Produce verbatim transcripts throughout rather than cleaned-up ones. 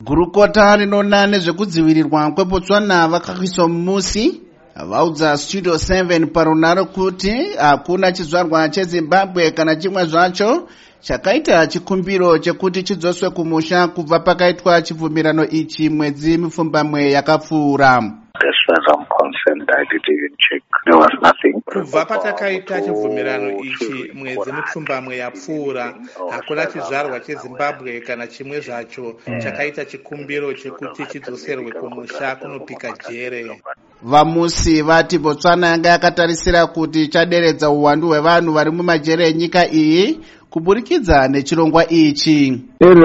Gurukota rinona nezvekudzivirirwa kweBotswana vakaiswa mumusi vaudza Studio seven parunhare kuti hakuna chizvarwa cheZimbabwe kana chimwe zvacho chakaita chikumbiro chekuti chidzoswe kumusha kubva pakaitwa chibvumirano ichi mwedzi mipfumbamwe yakapfuura. Kubva patakaita chibvumirano ichi mwedzi mipfumbamwe yapfuura, hakuna chizvarwa cheZimbabwe kana chimwe zvacho chakaita chikumbiro chekuti chidzoserwe kumusha kunopika jere. Vamusi vati Botswana yanga yakatarisira kuti chaderedza uwandu hwevanhu vari mumajere enyika iyi kuburikidza nechirongwa ichi.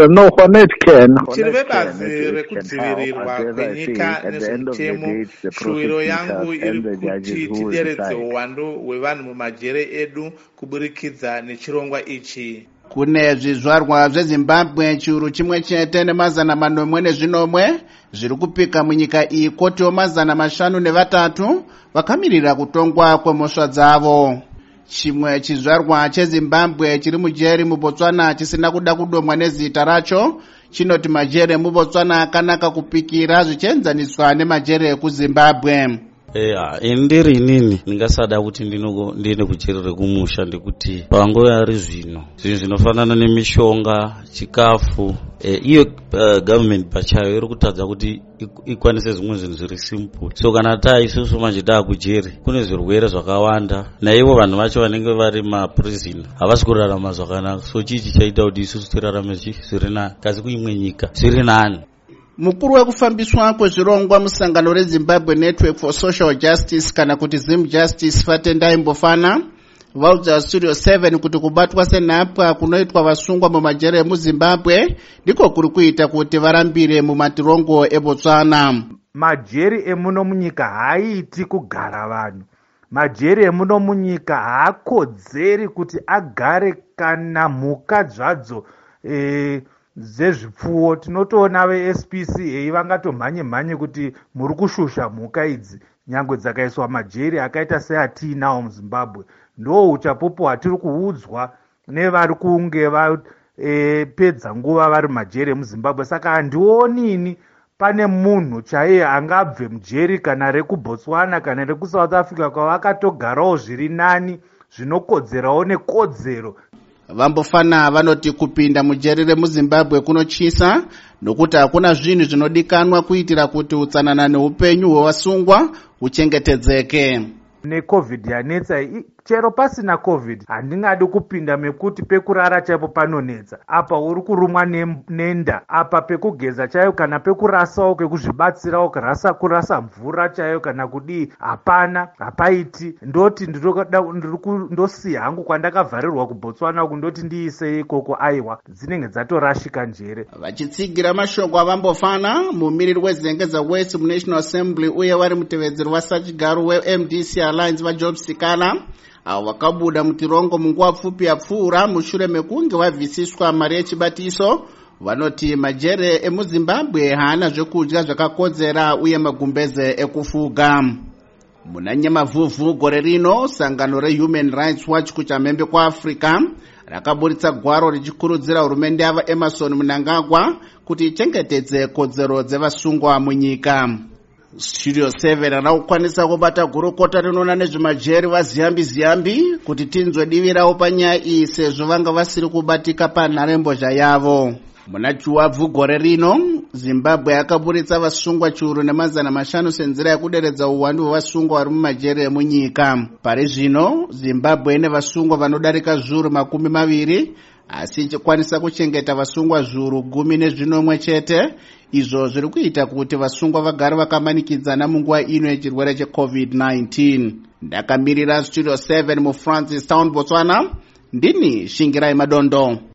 Chiri vebazi rekudzivirirwa kwenyika nezvemutemo, shuwiro yangu iri kuti tideredze uwandu hwevanhu mumajere edu kuburikidza nechirongwa ichi. Kune zvizvarwa zveZimbabwe chiuru chimwe chete nemazana manomwe nezvinomwe zviri kupika munyika iyi, kotiwo mazana mashanu nevatatu vakamirira kutongwa kwemhosva dzavo. Chimwe chizvarwa cheZimbabwe chiri mujeri muBotswana chisina kuda kudomwa nezita racho chinoti majere muBotswana akanaka kupikira zvichienzaniswa nemajere ekuZimbabwe. Eya, indiri inini ndingasada kuti ndino ndiende kucherere kumusha ndikuti panguva yari zvino zvinhu zvinofanana nemishonga, chikafu, e, iyo uh, government pachayo iri kutadza kuti ikwanise zvimwe zvinhu zviri simple. So kana taisusu manje taakujeri kune zvirwere zvakawanda naivo vanhu vacho vanenge vari maprison havasi kurarama zvakanaka. So chichi chaita kuti isusu tirarame zviri nani kasi kuimwe nyika zviri nani. Mukuru wekufambiswa kwezvirongwa musangano reZimbabwe Network for Social Justice kana kuti Zim Justice Fatendai Mbofana vaudza Studio seven kuti kubatwa senhapwa kunoitwa vasungwa mumajere emuZimbabwe ndiko kuri kuita kuti varambire mumatirongo eBotswana. Majeri emuno munyika haaiti kugara vanhu. Majeri emuno munyika haakodzeri kuti agare kana mhuka zvadzo e, zvezvipfuwo. Tinotoona ve-S P C ei vangatomhanye mhanye kuti muri kushusha mhuka idzi nyangwe dzakaiswa majeri akaita seatinawo muZimbabwe. Ndo uchapupu hwatiri kuudzwa nevari kunge vapedza e, nguva vari majeri emuZimbabwe. Saka handionini pane munhu chaiye angabve mujeri kana rekuBotswana kana rekuSouth Africa kwavakatogarawo zviri nani zvinokodzerawo nekodzero. Vambofana vanoti kupinda mujeri remuZimbabwe kunochisa nokuti hakuna zvinhu zvinodikanwa kuitira kuti utsanana neupenyu hwevasungwa huchengetedzeke. NeCovid yanetsa, chero pasina COVID handingadi kupinda mekuti pekurara chaipo panonetsa. Apa uri kurumwa nenda, apa pekugeza chaiyo kana pekurasawo kwekuzvibatsirawo kurasa kurasa mvura chaiyo kana kudii hapana, hapaiti. Ndoti ndosiya hangu kwandakavharirwa kuBotswana uku ndoti ndiise ikoko aiwa dzinenge dzatorashika njere. Vachitsigira mashoko aVambofana, mumiriri weZengeza West muNational Assembly uye vari mutevedzeri wasachigaro weM D C Alliance vaJob Sikala avo vakabuda mutirongo munguva pfupi yapfuura mushure mekunge vabvisiswa mari yechibatiso, vanoti majere emuZimbabwe haana zvekudya zvakakodzera uye magumbeze ekufuga. Muna Nyamavhuvhu gore rino, sangano reHuman Rights Watch kuchamhembe kwaAfrica rakaburitsa gwaro richikurudzira hurumende yava Emerson Mnangagwa kuti ichengetedze kodzero dzevasungwa munyika. Studio seven anakwanisa kubata gurukota rinona nezvemajeri vaZiyambi Ziyambi kuti tinzwe divi ravo panyaya iyi sezvo vanga vasiri kubatika panharembozha yavo. Muna Chiwabvu gore rino, Zimbabwe yakaburitsa vasungwa chiuru nemazana mashanu senzira yekuderedza uwandu hwevasungwa vari mumajeri emunyika. Pari zvino, Zimbabwe ine vasungwa vanodarika zviuru makumi maviri, asi ichikwanisa kuchengeta vasungwa zviuru gumi nezvinomwe chete, izvo zviri kuita kuti vasungwa vagare vakamanikidzana munguva ino yechirwere cheCovid nineteen. Ndakamirira Studio seven muFrancistown, Botswana, ndini Shingirai Madondo.